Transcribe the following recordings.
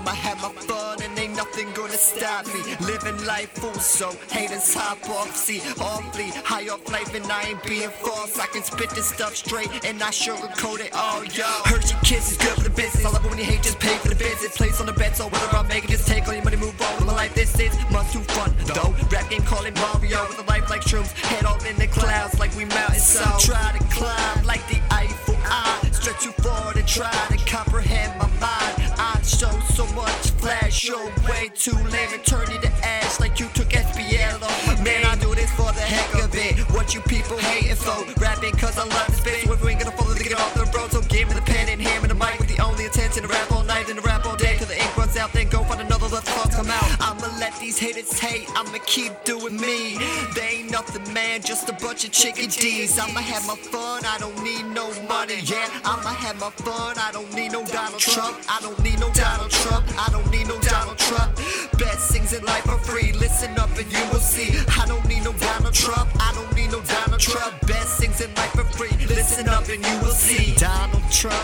I'ma have my fun and ain't nothing gonna stop me. Living life full, so haters hop off. See, awfully high off life and I ain't being false. I can spit this stuff straight and not sugarcoat it all, yo. Hershey Kiss is good for the business. I love it when you hate, just pay for the visit. Place on the bet, so whether I'm making just take all your money, move on with my life. This is much too fun, though. Rap game calling Mario with a life like shrooms. Head all in the clouds like we mountains. So try to climb like the Eiffel. I stretch too far to try to comprehend my mind. I show so much flash, you're way too lame and turn you to ash like you took SPL off. Man, I do this for the heck of it. What you people hating for? Rapping cause I love this bitch. So if we ain't gonna follow to get off the road, so give me the pen and hammer the mic with the only intention to rap all night and to rap all day till the ink runs out. Then go find another, let the thoughts come out. I'ma let these haters hate, I'ma keep doing me. They ain't nothing, man, just a bunch of chicken D's. I'ma have my fun, I don't need no money. Yeah, I'ma have my fun, I don't need no Donald Trump. I don't need no Donald Trump. I don't need no Donald Trump. Best things in life are free. Listen up and you will see. I don't need no Donald Trump. I don't need no Donald Trump. Best things in life are free. Listen up and you will see. Donald Trump,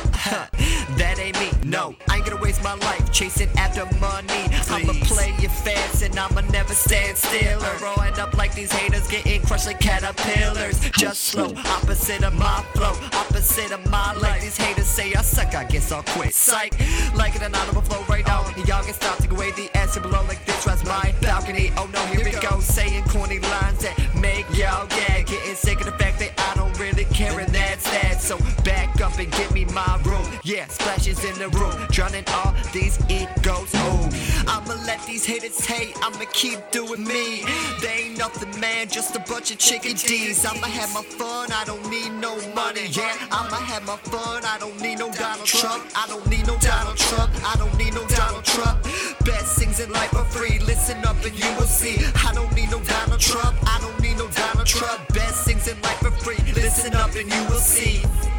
that ain't me. No, I ain't gonna waste my life chasing after money. Please. I'ma play it fast and I'ma never stand still. Or I'll end up like these haters getting crushed like caterpillars. Just slow, opposite of my flow, opposite of my life. These haters say I suck, I guess I'll quit. Psych, like an anonymous flow right now. Y'all can stop, take away the answer below like this was my balcony. Oh no, here we go, saying corny lines that make y'all gag. Getting sick of the fact that I don't really care and that's that. So back up and give me my room. Yeah, splashes in the room, drowning all these egos. Oh, I'ma let these haters hate, I'ma keep doing me. They ain't nothing, man, just a bunch of chicken D's. I'ma have my fun, I don't need no money. Yeah, I'ma have my fun, I don't need no Donald Trump. I don't need no Donald Trump. I don't need no Donald Trump. Best things in life are free. Listen up and you will see. I don't need no Donald Trump. I don't need no Donald Trump. Best things in life are free. Listen up and you will see.